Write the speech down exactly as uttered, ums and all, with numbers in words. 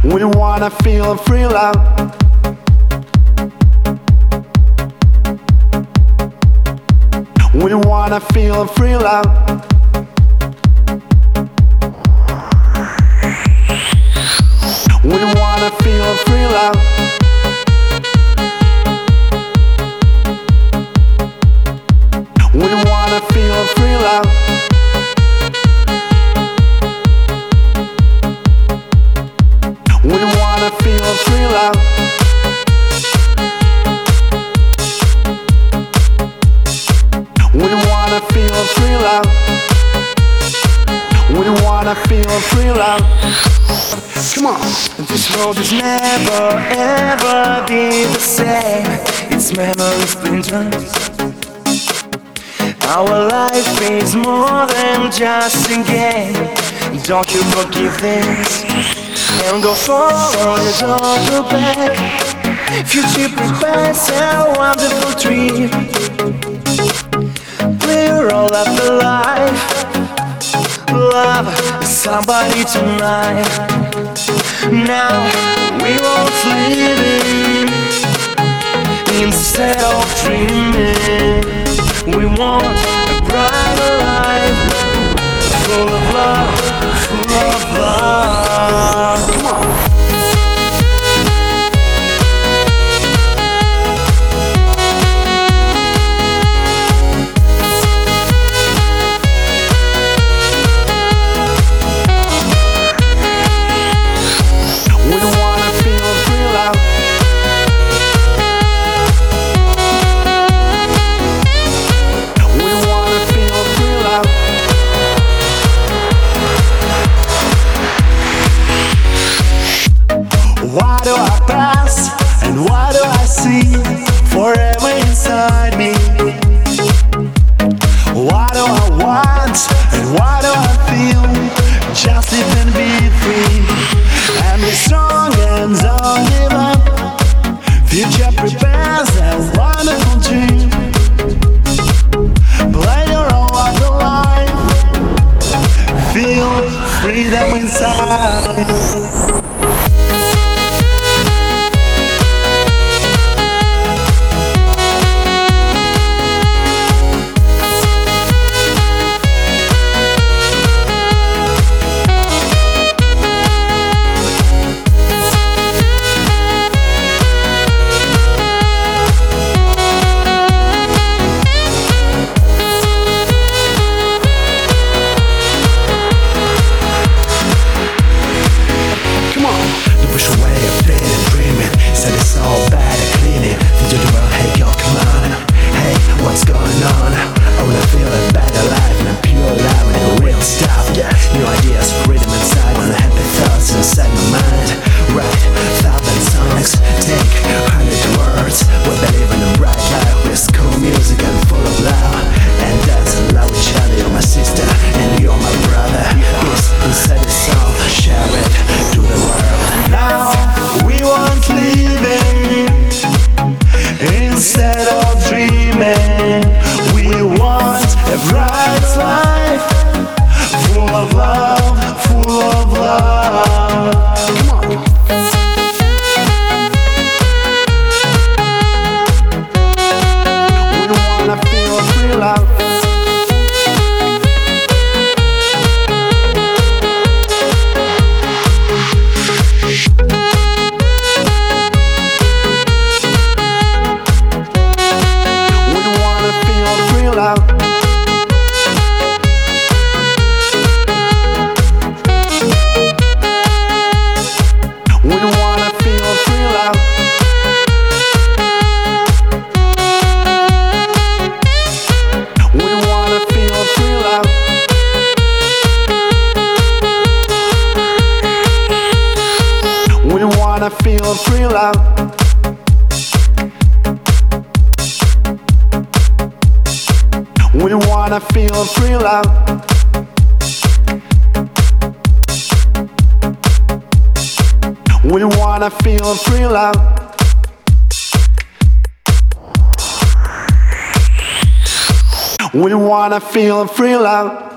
We wanna feel free love. We wanna feel free love. We wanna feel free love. We wanna feel free love. We wanna feel free love. We wanna feel free love. We wanna feel free love. Come on. This world is never ever be the same. Its memories splintered. Our life is more than just a game. Don't you forgive this and go forward, don't go back. Future prepares a wonderful dream. Clear all of the life. Love somebody tonight. Now we won't live instead of dreaming. We want a brighter life, full of love, full of love. Come on. Why do I pass and why do I see forever inside me? Why do I want and why do I feel just live and be free? And be strong and don't give up. Future prepares a wonderful dream. Play your own life alive. Feel freedom inside. Instead of dreaming, we want a bright life, full of love, full of love. Come on. We wanna feel free love. I feel free love. We wanna feel free love. We wanna feel free love. We wanna feel free love.